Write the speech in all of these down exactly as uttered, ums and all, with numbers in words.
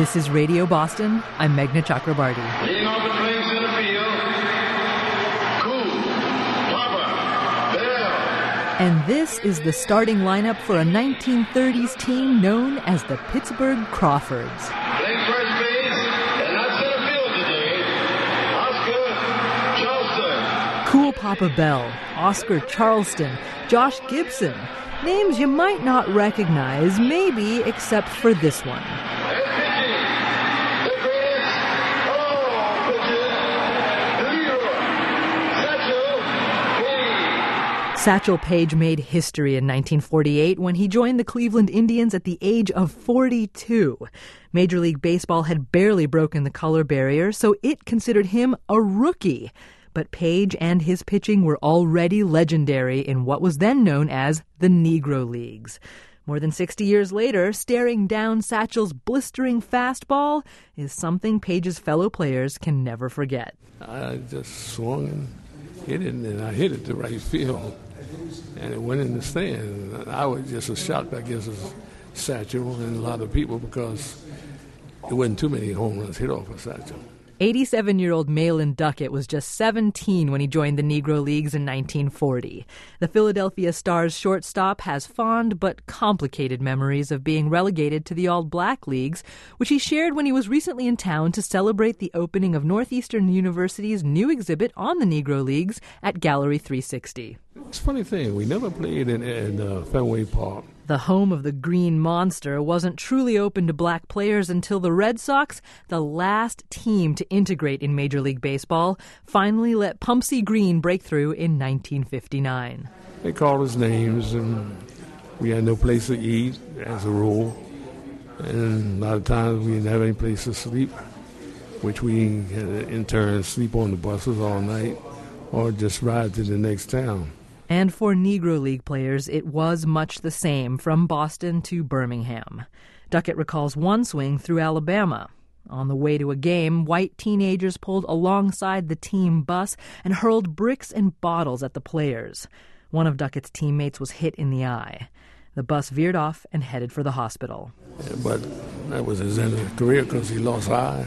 This is Radio Boston. I'm Meghna Chakrabarty. Leading off the playing center field, Cool, Papa, Bell. And this is the starting lineup for a nineteen thirties team known as the Pittsburgh Crawfords. Playing first base and not center field today, Oscar Charleston. Cool Papa Bell, Oscar Charleston, Josh Gibson. Names you might not recognize, maybe except for this one. And pitching, the greatest of all pitchers, Leroy Satchel Paige. Satchel Paige made history in nineteen forty-eight when he joined the Cleveland Indians at the age of forty-two. Major League Baseball had barely broken the color barrier, so it considered him a rookie. But Paige and his pitching were already legendary in what was then known as the Negro Leagues. More than sixty years later, staring down Satchel's blistering fastball is something Paige's fellow players can never forget. I just swung and hit it, and I hit it to right field, and it went in the stand. I was just as shocked, I guess, as Satchel and a lot of people, because there wasn't too many home runs hit off of Satchel. eighty-seven-year-old Malin Duckett was just seventeen when he joined the Negro Leagues in nineteen forty. The Philadelphia Stars shortstop has fond but complicated memories of being relegated to the All-Black Leagues, which he shared when he was recently in town to celebrate the opening of Northeastern University's new exhibit on the Negro Leagues at Gallery three sixty. It's a funny thing. We never played in, in uh, Fenway Park. The home of the Green Monster wasn't truly open to black players until the Red Sox, the last team to integrate in Major League Baseball, finally let Pumpsie Green break through in nineteen fifty-nine. They called us names, and we had no place to eat, as a rule. And a lot of times we didn't have any place to sleep, which we had in turn sleep on the buses all night or just ride to the next town. And for Negro League players, it was much the same from Boston to Birmingham. Duckett recalls one swing through Alabama. On the way to a game, white teenagers pulled alongside the team bus and hurled bricks and bottles at the players. One of Duckett's teammates was hit in the eye. The bus veered off and headed for the hospital. Yeah, but that was his end of the career because he lost eye.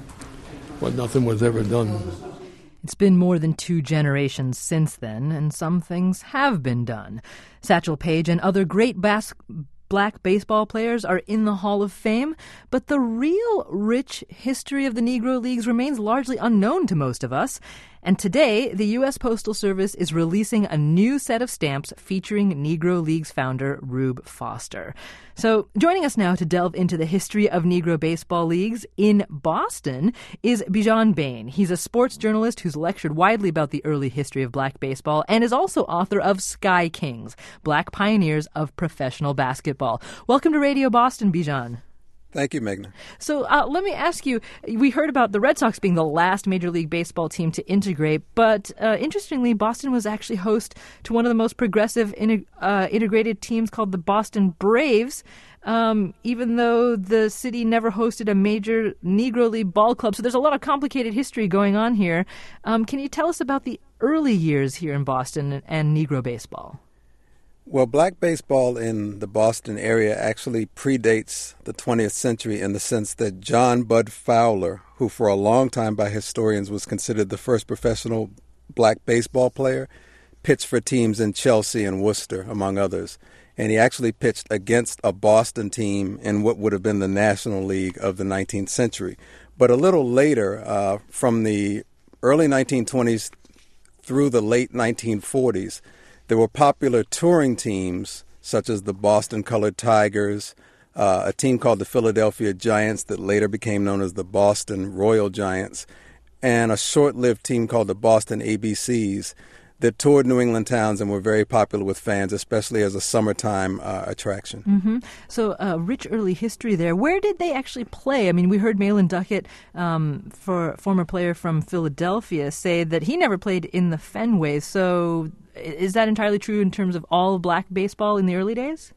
But nothing was ever done. It's been more than two generations since then, and some things have been done. Satchel Paige and other great bas- black baseball players are in the Hall of Fame, but the real rich history of the Negro Leagues remains largely unknown to most of us. And today, the U S Postal Service is releasing a new set of stamps featuring Negro Leagues founder Rube Foster. So joining us now to delve into the history of Negro baseball leagues in Boston is Bijan Bain. He's a sports journalist who's lectured widely about the early history of black baseball and is also author of Sky Kings, Black Pioneers of Professional Basketball. Welcome to Radio Boston, Bijan. Thank you, Meghna. So uh, let me ask you, we heard about the Red Sox being the last Major League Baseball team to integrate, but uh, interestingly, Boston was actually host to one of the most progressive in, uh, integrated teams called the Boston Braves, um, even though the city never hosted a major Negro League ball club. So there's a lot of complicated history going on here. Um, can you tell us about the early years here in Boston and, and Negro baseball? Well, black baseball in the Boston area actually predates the twentieth century in the sense that John Bud Fowler, who for a long time by historians was considered the first professional black baseball player, pitched for teams in Chelsea and Worcester, among others. And he actually pitched against a Boston team in what would have been the National League of the nineteenth century. But a little later, uh, from the early nineteen twenties through the late nineteen forties, there were popular touring teams such as the Boston Colored Tigers, uh, a team called the Philadelphia Giants that later became known as the Boston Royal Giants, and a short-lived team called the Boston A B Cs that toured New England towns and were very popular with fans, especially as a summertime uh, attraction. Mm-hmm. So uh, rich early history there. Where did they actually play? I mean, we heard Malin Duckett, um, for former player from Philadelphia, say that he never played in the Fenway. So is that entirely true in terms of all black baseball in the early days?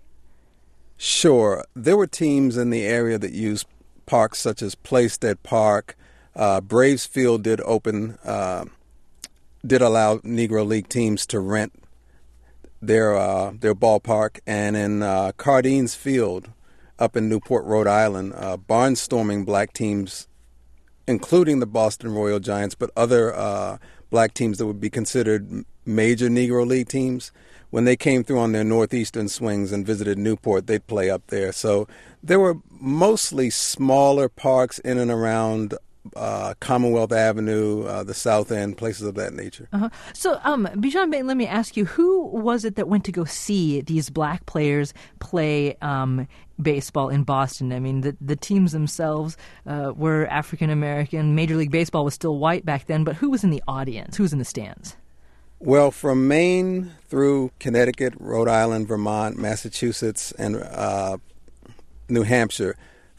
Sure. There were teams in the area that used parks such as Playstead Park. Uh, Braves Field did open... Uh, did allow Negro League teams to rent their uh, their ballpark, and in uh, Cardines Field, up in Newport, Rhode Island, uh, barnstorming black teams, including the Boston Royal Giants, but other uh, black teams that would be considered major Negro League teams. When they came through on their northeastern swings and visited Newport, they'd play up there. So there were mostly smaller parks in and around uh, Commonwealth Avenue, uh, the South End, places of that nature. Uh-huh. So, um, Bijan Bain, let me ask you, who was it that went to go see these black players play um, baseball in Boston? I mean, the, the teams themselves uh, were African-American. Major League Baseball was still white back then, but who was in the audience? Who was in the stands? Well, from Maine through Connecticut, Rhode Island, Vermont, Massachusetts, and uh, New Hampshire,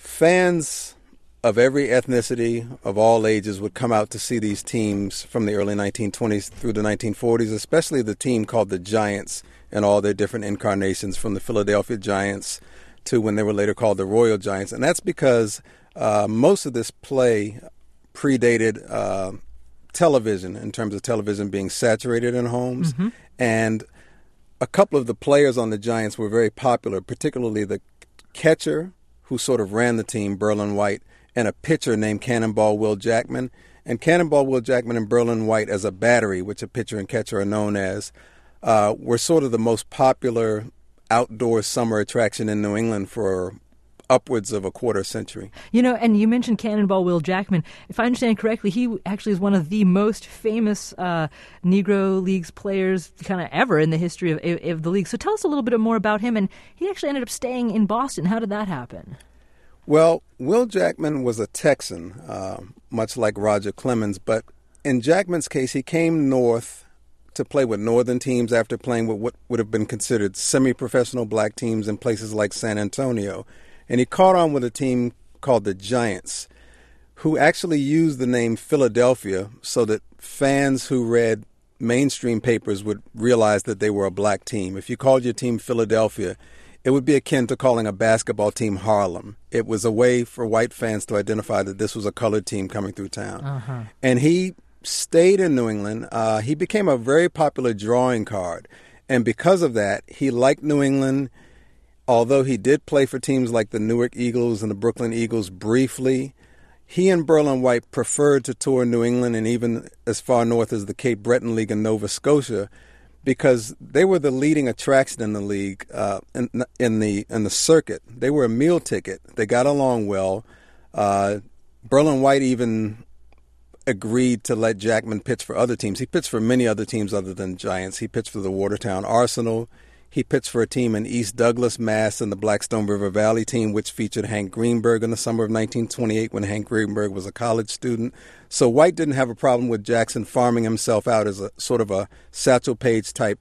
fans of every ethnicity, of all ages, would come out to see these teams from the early nineteen twenties through the nineteen forties, especially the team called the Giants and all their different incarnations, from the Philadelphia Giants to when they were later called the Royal Giants. And that's because uh, most of this play predated uh, television, in terms of television being saturated in homes. Mm-hmm. And a couple of the players on the Giants were very popular, particularly the catcher who sort of ran the team, Berlin White, and a pitcher named Cannonball Will Jackman. And Cannonball Will Jackman and Berlin White as a battery, which a pitcher and catcher are known as, uh, were sort of the most popular outdoor summer attraction in New England for upwards of a quarter century. You know, and you mentioned Cannonball Will Jackman. If I understand correctly, he actually is one of the most famous uh, Negro Leagues players kind of ever in the history of, of the league. So tell us a little bit more about him. And he actually ended up staying in Boston. How did that happen? Well, Will Jackman was a Texan, uh, much like Roger Clemens. But in Jackman's case, he came north to play with northern teams after playing with what would have been considered semi-professional black teams in places like San Antonio. And he caught on with a team called the Giants, who actually used the name Philadelphia so that fans who read mainstream papers would realize that they were a black team. If you called your team Philadelphia, it would be akin to calling a basketball team Harlem. It was a way for white fans to identify that this was a colored team coming through town. Uh-huh. And he stayed in New England. Uh, he became a very popular drawing card. And because of that, he liked New England. Although he did play for teams like the Newark Eagles and the Brooklyn Eagles briefly, he and Berlin White preferred to tour New England and even as far north as the Cape Breton League in Nova Scotia, because they were the leading attraction in the league, uh, in, in the in the circuit. They were a meal ticket. They got along well. Uh, Berlin White even agreed to let Jackman pitch for other teams. He pitched for many other teams other than Giants. He pitched for the Watertown Arsenal. He pitched for a team in East Douglas, Mass. and the Blackstone River Valley team, which featured Hank Greenberg in the summer of nineteen twenty-eight when Hank Greenberg was a college student. So White didn't have a problem with Jackson farming himself out as a sort of a Satchel Paige type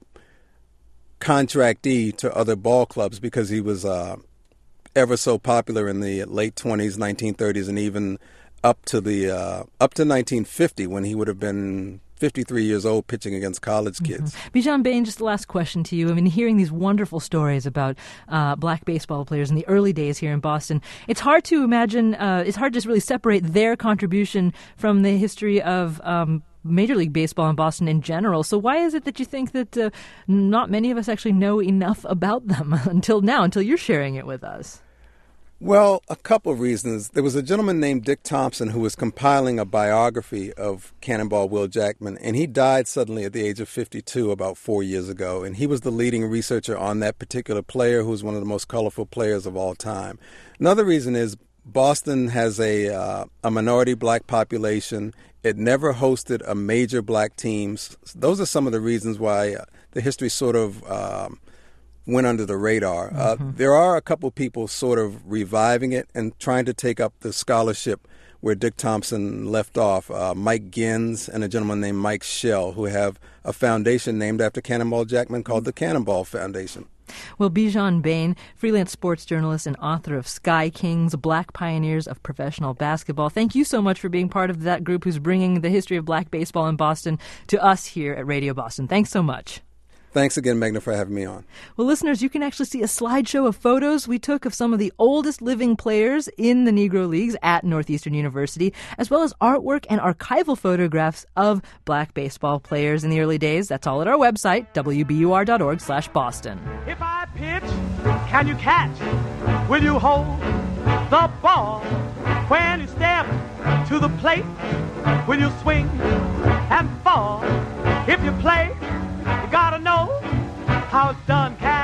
contractee to other ball clubs because he was uh, ever so popular in the late twenties, nineteen thirties, and even up to the uh, up to nineteen fifty when he would have been fifty-three years old pitching against college kids. Mm-hmm. Bijan Bain, just the last question to you. I mean, hearing these wonderful stories about uh, black baseball players in the early days here in Boston, it's hard to imagine, uh, it's hard to just really separate their contribution from the history of um, Major League Baseball in Boston in general. So why is it that you think that uh, not many of us actually know enough about them until now, until you're sharing it with us? Well, a couple of reasons. There was a gentleman named Dick Thompson who was compiling a biography of Cannonball Will Jackman, and he died suddenly at the age of fifty-two about four years ago. And he was the leading researcher on that particular player, who was one of the most colorful players of all time. Another reason is Boston has a uh, a minority black population. It never hosted a major black team. Those are some of the reasons why the history sort of um, went under the radar. Mm-hmm. Uh, there are a couple people sort of reviving it and trying to take up the scholarship where Dick Thompson left off. Uh, Mike Gins and a gentleman named Mike Schell, who have a foundation named after Cannonball Jackman called the Cannonball Foundation. Well, Bijan Bain, freelance sports journalist and author of Sky Kings, Black Pioneers of Professional Basketball. Thank you so much for being part of that group who's bringing the history of black baseball in Boston to us here at Radio Boston. Thanks so much. Thanks again, Magna, for having me on. Well, listeners, you can actually see a slideshow of photos we took of some of the oldest living players in the Negro Leagues at Northeastern University, as well as artwork and archival photographs of black baseball players in the early days. That's all at our website, W B U R dot org slash Boston. If I pitch, can you catch? Will you hold the ball when you step to the plate? Will you swing and fall? If you play, you gotta know how it's done.